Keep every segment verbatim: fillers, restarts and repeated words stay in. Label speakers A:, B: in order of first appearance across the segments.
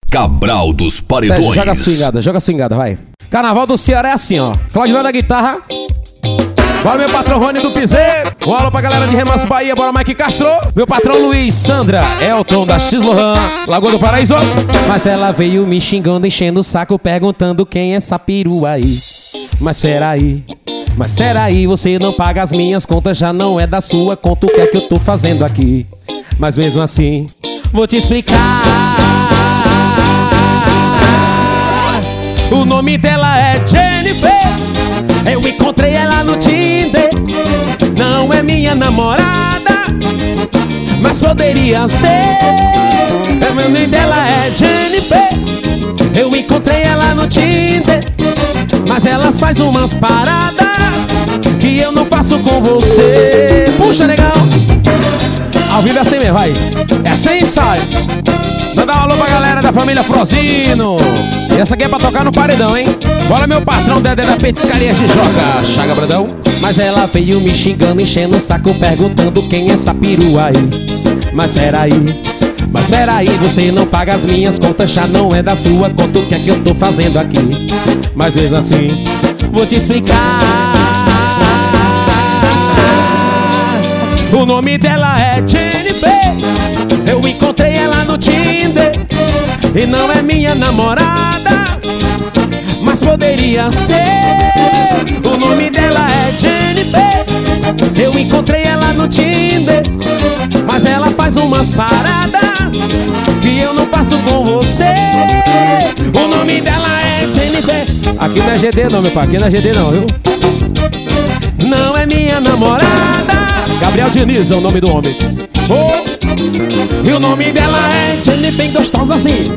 A: Cabral dos Paredões.
B: Sérgio, joga a swingada, joga a swingada, vai. Carnaval do Ceará é assim, ó. Claudio da guitarra. Bora meu patrão Rony do Piseiro. Um alô pra galera de Remanso Bahia, bora Mike Castro. Meu patrão Luiz, Sandra, Elton da X-Lohan, Lagoa do Paraíso. Mas ela veio me xingando, enchendo o saco, perguntando quem é essa perua aí. Mas peraí, mas peraí, você não paga as minhas contas, já não é da sua conta, o que é que eu tô fazendo aqui? Mas mesmo assim, vou te explicar. O nome dela é Jennifer. Eu encontrei ela no Tinder. Não é minha namorada, mas poderia ser. O nome dela é Jennifer. Eu encontrei ela no Tinder, mas elas faz umas paradas que eu não faço com você. Puxa, negão. Ao vivo é assim mesmo, vai. É sem ensaio. Manda um alô pra galera da família Frozino. E essa aqui é pra tocar no paredão, hein? Bora meu patrão Dedé da Petiscaria Jijoca. Chaga, Brandão. Mas ela veio me xingando, enchendo o saco, perguntando quem é essa perua aí. Mas peraí, mas peraí, você não paga as minhas contas, já não é da sua conta, o que é que eu tô fazendo aqui? Mas mesmo assim, vou te explicar. O nome dela é Jennifer. Eu encontrei ela no Tinder. E não é minha namorada, mas poderia ser. O nome dela é Jennifer. Eu encontrei ela no Tinder, mas ela faz umas paradas que eu não faço com você. O nome dela é Jennifer. Aqui não é G D não, meu pai, aqui não é G D não, viu? Não é minha namorada. Gabriel Diniz é o nome do homem. Oh. E o nome dela é Jennifer, bem gostosa assim.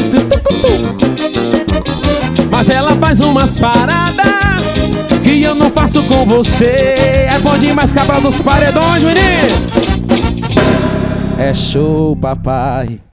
B: Mas ela faz umas paradas que eu não faço com você. É bom demais, Cabral dos Paredões, menino. É show, papai.